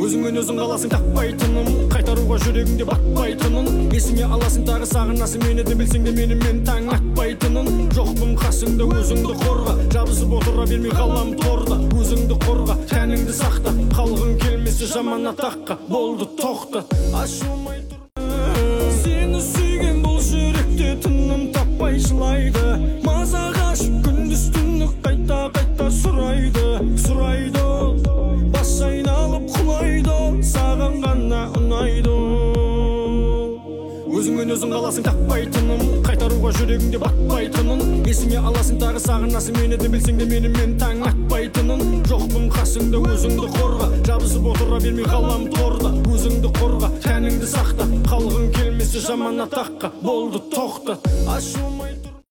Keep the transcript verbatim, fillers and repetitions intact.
Өзіңмен өзің қаласың таппайтыным, қайтаруға жүрегіңде батпайтынын. Есіңе аласың тағы сағынасың мені де, білсең де менімен таң атпайтынын. Жоқпын қасыңда, өзіңді қорға, жабысып отыра бермей қалам торда. Өзіңді қорға, тәніңді сақта, қалғың келмесе жаман атаққа. Болды тоқта, ашылмай тұр. Сені сүйген бұл жүректе тыным таппай жылайды. Мазаға ашып күндіз түні қайта қайта сұрайды, сұрайды. Бас айналып құлайды, саған ғана ұнайды. Өзіңмен өзің қаласың таппайтыным, қайтаруға жүрегіңде батпайтынын. Есіңе аласың тағы сағынасың мені де, білсең де менімен таң атпайтынын. Жоқпын қасыңда, өзіңді қорға, жабысып отыра бермей қалам торда. Өзіңді қорға, тәніңді сақта, қалғың келмесе жаман атаққа. Болды тоқта, ашылмай тұр.